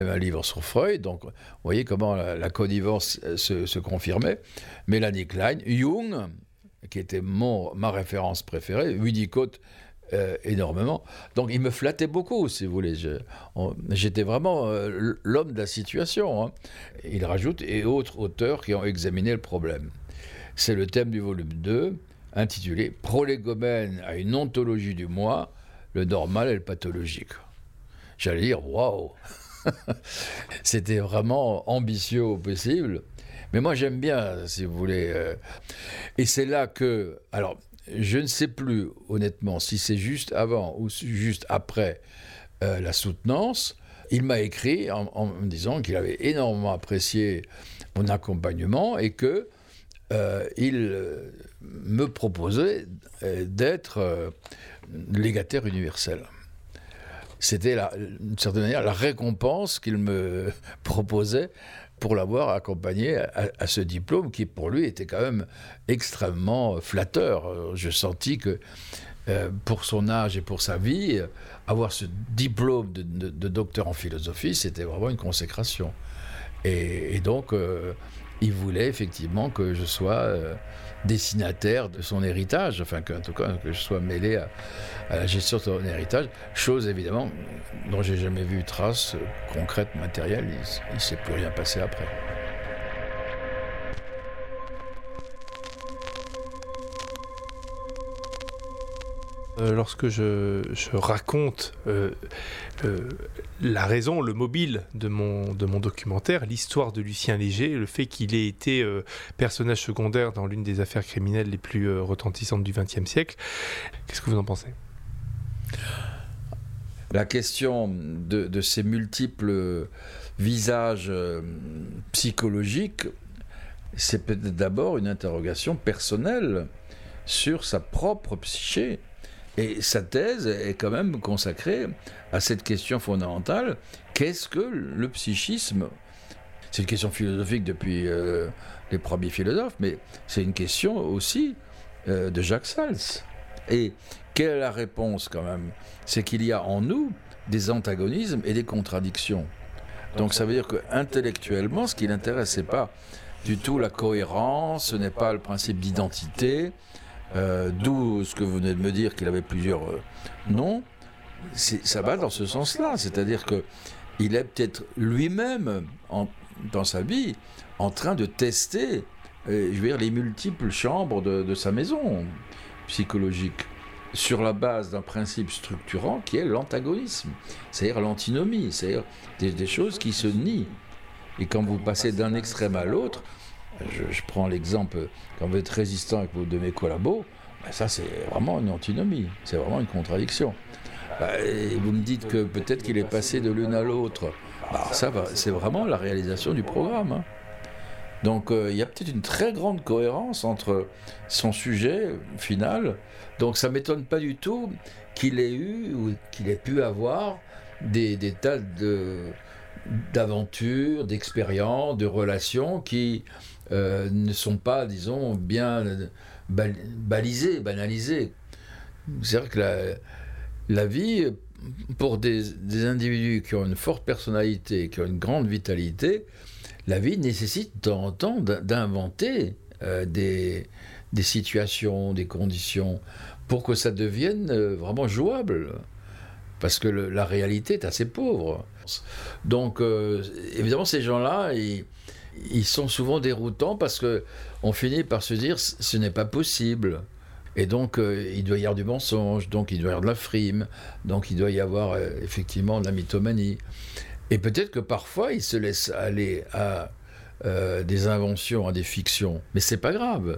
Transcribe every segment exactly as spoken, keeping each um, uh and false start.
un livre sur Freud, donc vous voyez comment la, la connivence se, se confirmait. Mélanie Klein, Jung, qui était mon, ma référence préférée, Winnicott euh, énormément. Donc il me flattait beaucoup, si vous voulez. Je, on, j'étais vraiment euh, l'homme de la situation. Hein. Il rajoute, et autres auteurs qui ont examiné le problème. C'est le thème du volume deux, intitulé « Prolégomène à une ontologie du moi, le normal et le pathologique ». J'allais dire « Waouh !» C'était vraiment ambitieux au possible. Mais moi, j'aime bien, si vous voulez. Euh, et c'est là que... Alors, je ne sais plus, honnêtement, si c'est juste avant ou juste après euh, la soutenance. Il m'a écrit en, en me disant qu'il avait énormément apprécié mon accompagnement et que euh, il euh, me proposait euh, d'être euh, légataire universel. C'était, la, d'une certaine manière, la récompense qu'il me proposait pour l'avoir accompagné à, à ce diplôme qui, pour lui, était quand même extrêmement flatteur. Je sentis que, euh, pour son âge et pour sa vie, avoir ce diplôme de, de, de docteur en philosophie, c'était vraiment une consécration. Et, et donc, euh, il voulait effectivement que je sois euh, destinataire de son héritage, enfin, qu'en tout cas, que je sois mêlé à, à la gestion de son héritage, chose évidemment dont j'ai jamais vu trace concrète, matérielle. Il ne s'est plus rien passé après. Euh, lorsque je, je raconte euh, euh, la raison, le mobile de mon, de mon documentaire, l'histoire de Lucien Léger, le fait qu'il ait été euh, personnage secondaire dans l'une des affaires criminelles les plus euh, retentissantes du vingtième siècle, qu'est-ce que vous en pensez ? La question de, de ces multiples visages euh, psychologiques, c'est peut-être d'abord une interrogation personnelle sur sa propre psyché. Et sa thèse est quand même consacrée à cette question fondamentale, qu'est-ce que le psychisme ? C'est une question philosophique depuis euh, les premiers philosophes, mais c'est une question aussi euh, de Jacques Sals. Et quelle est la réponse quand même ? C'est qu'il y a en nous des antagonismes et des contradictions. Donc ça veut dire qu'intellectuellement, ce qui l'intéresse, c'est pas du tout la cohérence, ce n'est pas le principe d'identité, euh, d'où ce que vous venez de me dire qu'il avait plusieurs euh, noms. C'est, ça va dans ce sens-là, c'est-à-dire qu'il est peut-être lui-même, en, dans sa vie, en train de tester, euh, je veux dire, les multiples chambres de, de sa maison psychologique, sur la base d'un principe structurant qui est l'antagonisme, c'est-à-dire l'antinomie, c'est-à-dire des, des choses qui se nient. Et quand vous passez d'un extrême à l'autre, je, je prends l'exemple, quand vous êtes résistant avec vos de mes collabos, ben ça c'est vraiment une antinomie, c'est vraiment une contradiction. Ben, et vous me dites que peut-être qu'il est passé de l'une à l'autre. Ben, ça va, c'est vraiment la réalisation du programme. Hein. Donc euh, il y a peut-être une très grande cohérence entre son sujet final. Donc ça ne m'étonne pas du tout qu'il ait eu ou qu'il ait pu avoir des, des tas de, d'aventures, d'expériences, de relations qui euh, ne sont pas, disons, bien bal- balisées, banalisées. C'est-à-dire que la, la vie, pour des, des individus qui ont une forte personnalité, qui ont une grande vitalité, la vie nécessite de temps en temps d'inventer euh, des, des situations, des conditions, pour que ça devienne euh, vraiment jouable. Parce que le, la réalité est assez pauvre. Donc, euh, évidemment, ces gens-là, ils, ils sont souvent déroutants parce qu'on finit par se dire ce n'est pas possible. Et donc, euh, il doit y avoir du mensonge, donc il doit y avoir de la frime, donc il doit y avoir euh, effectivement de la mythomanie. Et peut-être que parfois, ils se laissent aller à euh, des inventions, à des fictions. Mais c'est pas grave.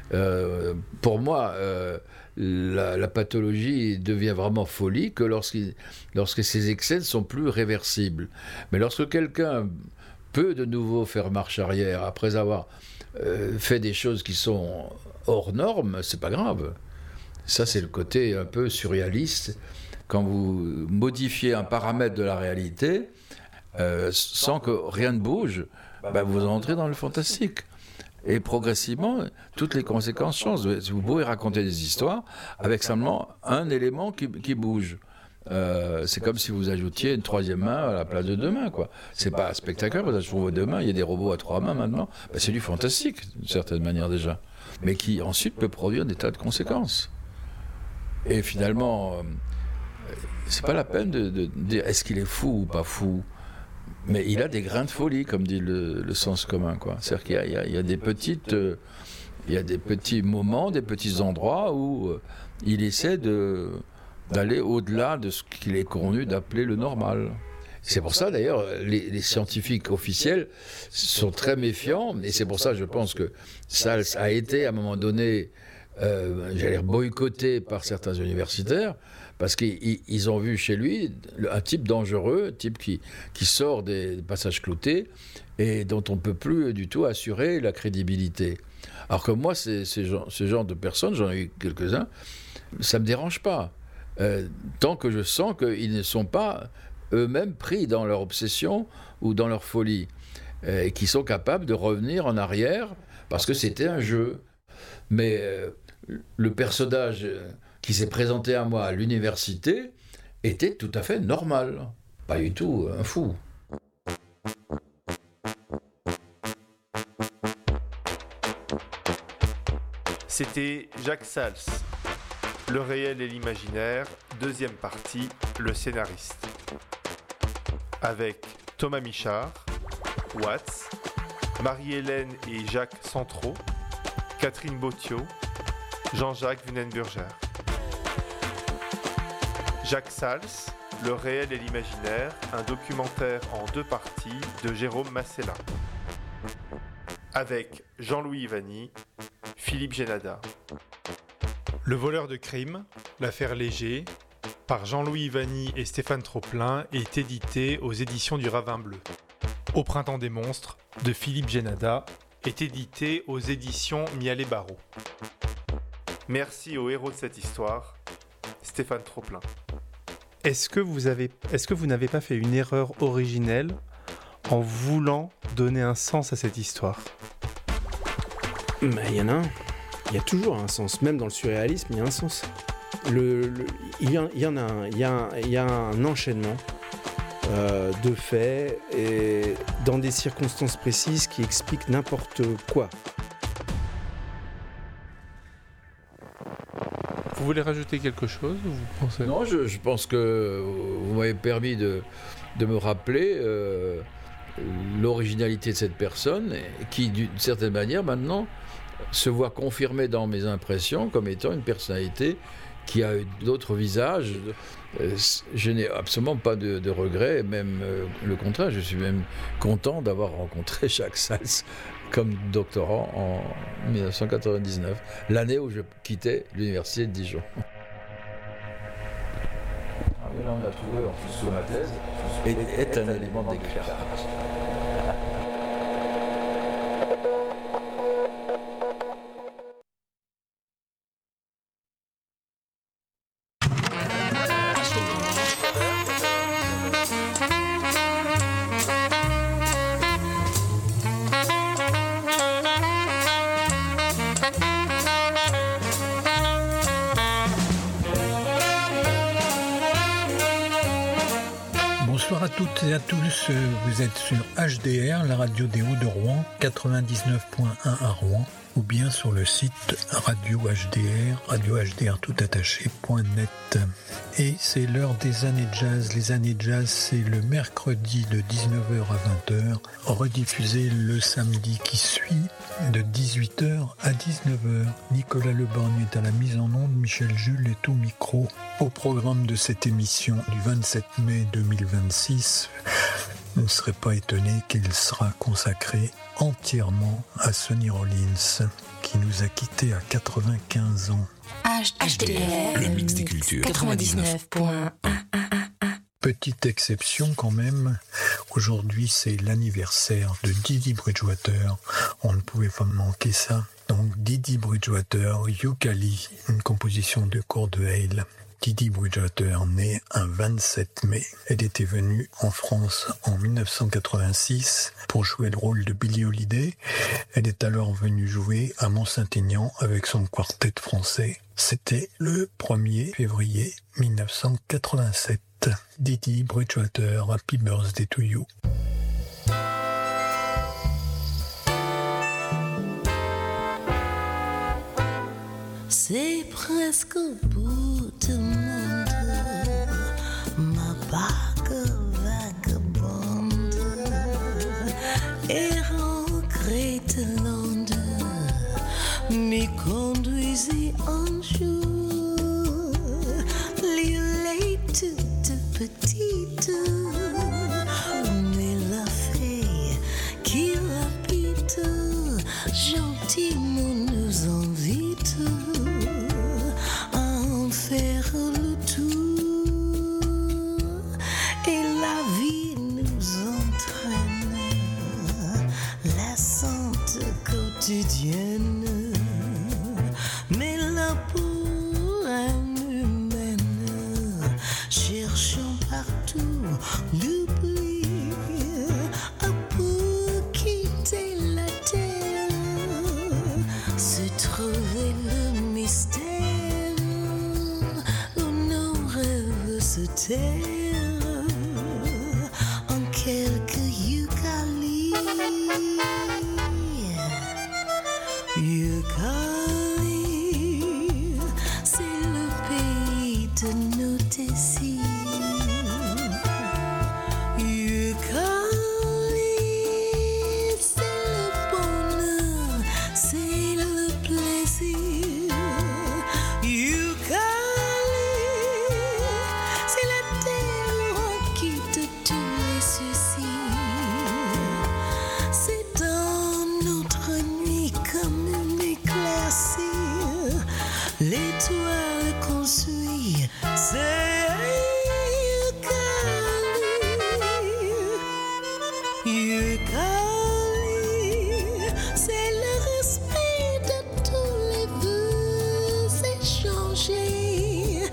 Euh, pour moi, euh, la, la pathologie devient vraiment folie que lorsque ces excès ne sont plus réversibles. Mais lorsque quelqu'un peut de nouveau faire marche arrière après avoir euh, fait des choses qui sont hors normes, c'est pas grave. Ça, c'est le côté un peu surréaliste. Quand vous modifiez un paramètre de la réalité, euh, sans que rien ne bouge, bah, vous entrez dans le fantastique. Et progressivement, toutes les conséquences changent. Vous pouvez raconter des histoires avec seulement un élément qui, qui bouge. Euh, c'est comme si vous ajoutiez une troisième main à la place de deux mains, quoi. C'est pas spectaculaire, vous avez toujours vos deux mains, il y a des robots à trois mains maintenant. Ben, c'est du fantastique, d'une certaine manière déjà, mais qui ensuite peut produire des tas de conséquences. Et finalement, euh, c'est pas la peine de, de dire est-ce qu'il est fou ou pas fou, mais il a des grains de folie, comme dit le, le sens commun, quoi. C'est-à-dire qu'il y a, il y a, il y a des petites, euh, il y a des petits moments, des petits endroits où euh, il essaie de d'aller au-delà de ce qu'il est convenu d'appeler le normal. C'est pour ça, d'ailleurs, les, les scientifiques officiels sont très méfiants, et c'est pour ça, je pense que Sals a été, à un moment donné, euh, j'allais dire, boycotté par certains universitaires, parce qu'ils ils ont vu chez lui un type dangereux, un type qui, qui sort des passages cloutés, et dont on ne peut plus du tout assurer la crédibilité. Alors que moi, ces, ces, gens, ce genre de personnes, j'en ai eu quelques-uns, ça ne me dérange pas. Euh, tant que je sens qu'ils ne sont pas eux-mêmes pris dans leur obsession ou dans leur folie, euh, et qu'ils sont capables de revenir en arrière parce que c'était un jeu. Mais euh, le personnage qui s'est présenté à moi à l'université était tout à fait normal, pas du tout un fou. C'était Jacques Sals. Le réel et l'imaginaire, deuxième partie, le scénariste. Avec Thomas Michard, Watts, Marie-Hélène et Jacques Centraux, Catherine Bautiot, Jean-Jacques Wunenburger. Jacques Sals, Le réel et l'imaginaire, un documentaire en deux parties de Jérôme Massella. Avec Jean-Louis Ivany, Philippe Génada. Le voleur de crime, l'affaire Léger, par Jean-Louis Ivany et Stéphane Troplin, est édité aux éditions du Ravin Bleu. Au printemps des monstres, de Philippe Génada, est édité aux éditions Mialet Barreau. Merci au héros de cette histoire, Stéphane Troplin. Est-ce que vous avez, est-ce que vous n'avez pas fait une erreur originelle en voulant donner un sens à cette histoire ? Mais il y en a un. Il y a toujours un sens. Même dans le surréalisme, il y a un sens. Le, le, il, y a, il y en a un. Il y a un, il y a un enchaînement euh, de faits et dans des circonstances précises qui expliquent n'importe quoi. Vous voulez rajouter quelque chose ou vous pensez... Non, je, je pense que vous m'avez permis de, de me rappeler euh, l'originalité de cette personne qui, d'une certaine manière, maintenant, se voit confirmée dans mes impressions comme étant une personnalité qui a d'autres visages. Je n'ai absolument pas de, de regrets, même euh, le contraire, je suis même content d'avoir rencontré Jacques Sals comme doctorant en dix-neuf cent quatre-vingt-dix-neuf, l'année où je quittais l'université de Dijon. Ah, mais là, on a trouvé en plus sous ma thèse, est, est un élément d'éclairage. Bonsoir à toutes et à tous, vous êtes sur H D R, la radio des Hauts de Rouen, quatre-vingt-dix-neuf point un à Rouen, ou bien sur le site Radio H D R, radio H D R tout attaché point net. Et c'est l'heure des années jazz. Les années jazz, c'est le mercredi de dix-neuf heures à vingt heures, rediffusé le samedi qui suit de dix-huit heures à dix-neuf heures. Nicolas Leborgne est à la mise en onde, Michel Jules est au micro. Au programme de cette émission du vingt-sept mai deux mille vingt-six, on ne serait pas étonné qu'il sera consacré entièrement à Sonny Rollins, qui nous a quittés à quatre-vingt-quinze ans. H D R, le mix des cultures, quatre-vingt-dix-neuf point un. Petite exception quand même, aujourd'hui c'est l'anniversaire de Didi Bridgewater, on ne pouvait pas manquer ça. Donc Didi Bridgewater, Yooka-Lee, une composition de Kurt Weill. Didi Bridgewater, née un vingt-sept mai. Elle était venue en France en dix-neuf cent quatre-vingt-six pour jouer le rôle de Billie Holiday. Elle est alors venue jouer à Mont-Saint-Aignan avec son quartet français C'était le premier février mille neuf cent quatre-vingt-sept. Didi Bridgewater, Happy Birthday to You. C'est presque au bout du monde, ma barque vagabonde errant crételande m'y conduisit un jour. L'île est toute petite, mais la fée qui l'habite gentiment nous invite à en faire le tour, et la vie nous entraîne, lassante quotidienne, mais la peau humaine, cherchant partout l'oubli, pour quitter la terre, se trouver le mystère où nos rêves se tairent en quelques Yukali. Yukali, c'est le pays de nos désirs. Yukali, c'est le bonheur, c'est le plaisir. Yukali, c'est la terre où on quitte tous les soucis. C'est dans notre nuit comme une éclaircie, l'étoile qu'on suit, c'est Yukali. Yukali, c'est le respect de tous les vœux échangés.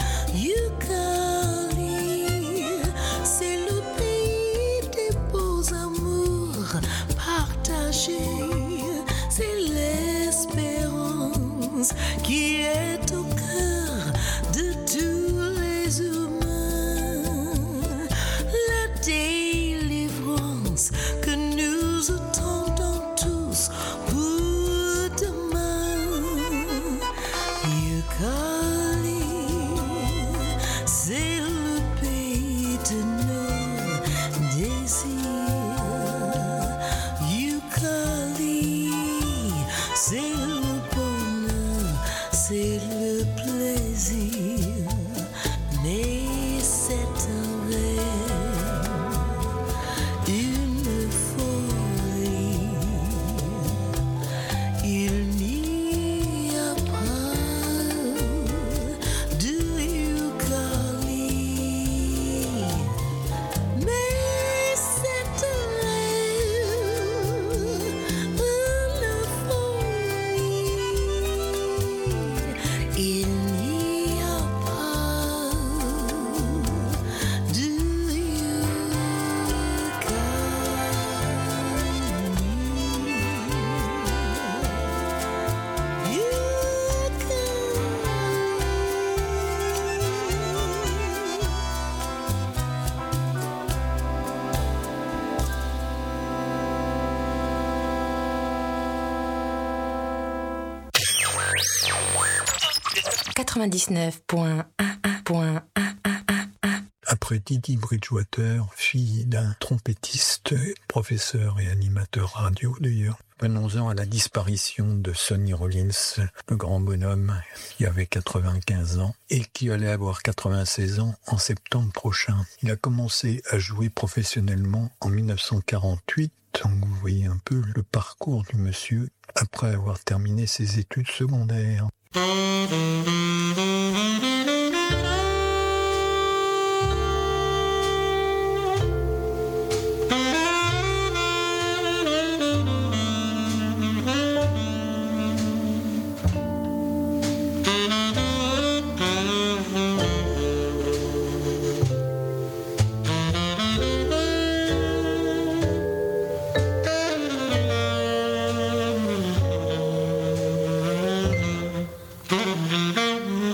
Yukali, c'est le pays des beaux amours partagés. C'est l'espérance qui est au cœur de tous les humains. La délivrance que nous attendons tous pour demain. Yukali, c'est le pays de nos désirs. Yukali, c'est le bonheur, c'est le plaisir, mais c'est un rêve, une folie. Il n'y a pas de Yukali, mais c'est un rêve, une folie. Il n'y a pas de quatre-vingt-dix-neuf point un. Après Didi Bridgewater, fille d'un trompettiste, professeur et animateur radio d'ailleurs, venons-en à la disparition de Sonny Rollins, le grand bonhomme qui avait quatre-vingt-quinze ans et qui allait avoir quatre-vingt-seize ans en septembre prochain. Il a commencé à jouer professionnellement en mille neuf cent quarante-huit, donc vous voyez un peu le parcours du monsieur après avoir terminé ses études secondaires. Mm-hmm.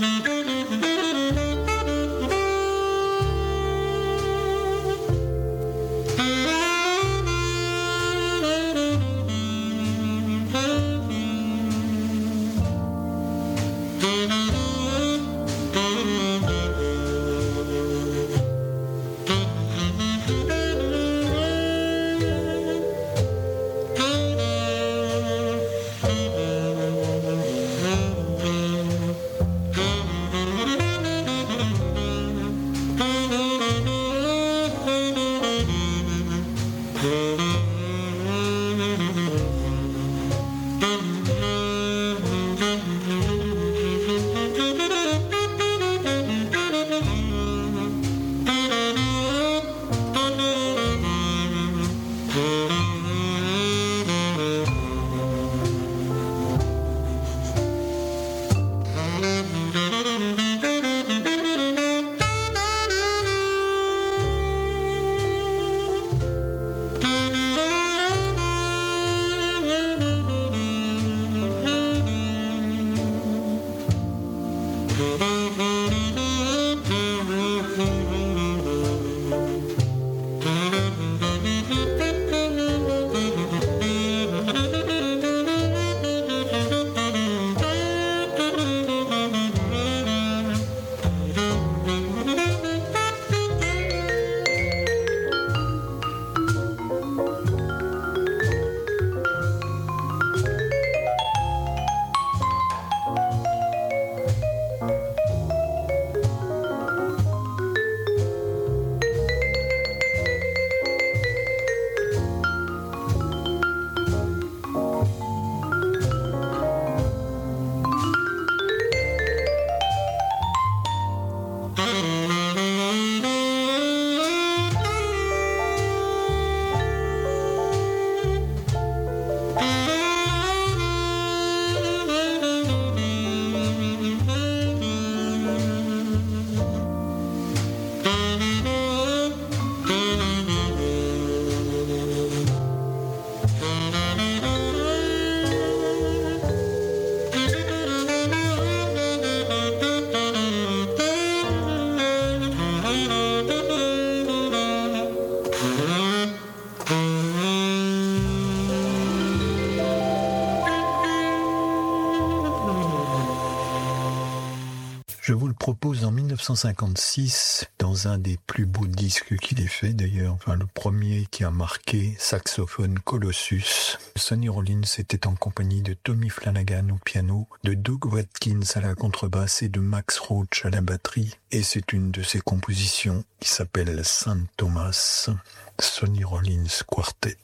Je vous le propose en mille neuf cent cinquante-six, dans un des plus beaux disques qu'il ait fait d'ailleurs, enfin le premier qui a marqué, Saxophone Colossus. Sonny Rollins était en compagnie de Tommy Flanagan au piano, de Doug Watkins à la contrebasse et de Max Roach à la batterie. Et c'est une de ses compositions qui s'appelle Saint Thomas, Sonny Rollins Quartet.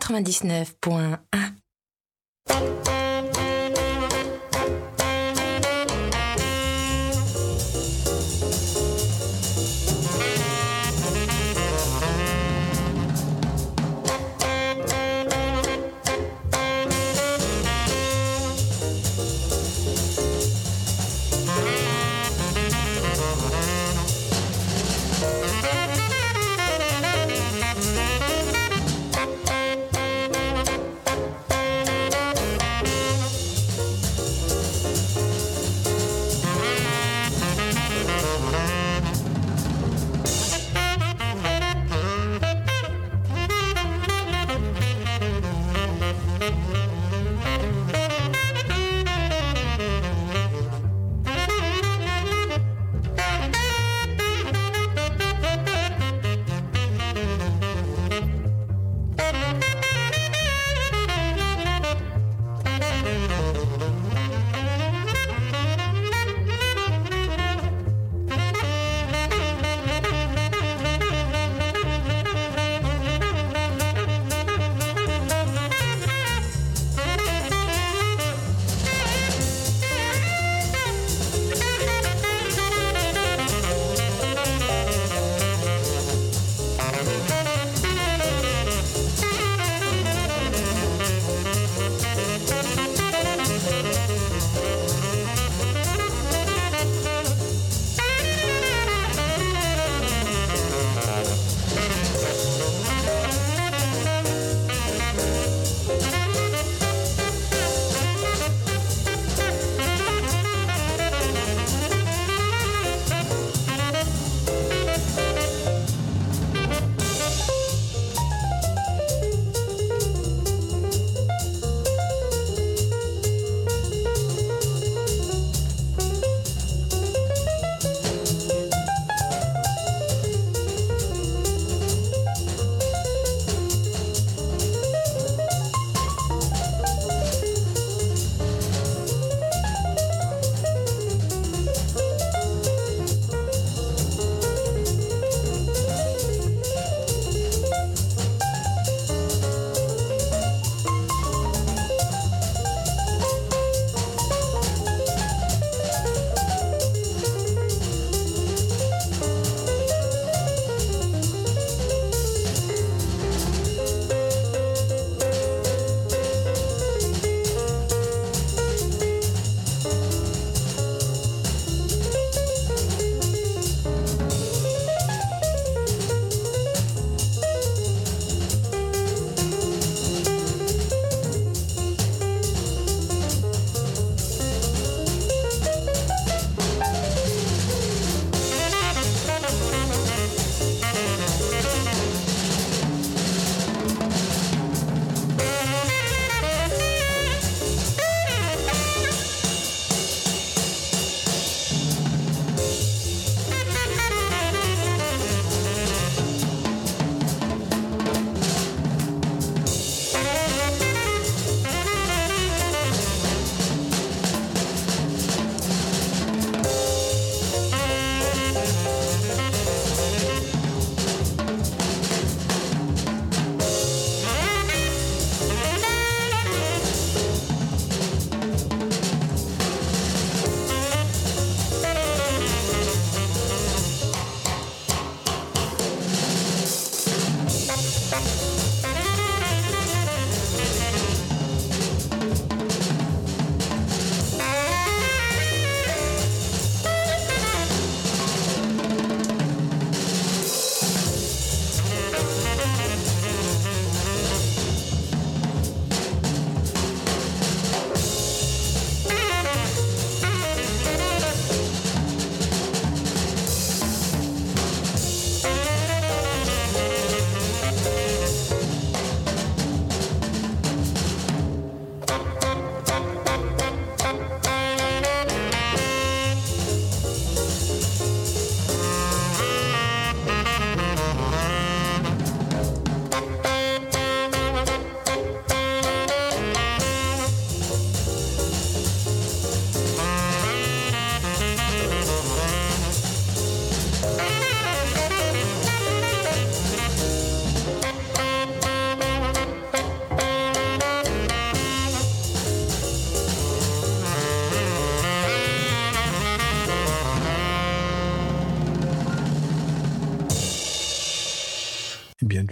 quatre-vingt-dix-neuf point un.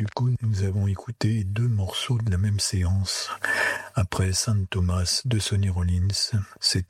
du coup, nous avons écouté deux morceaux de la même séance. Après Saint Thomas de Sonny Rollins, c'était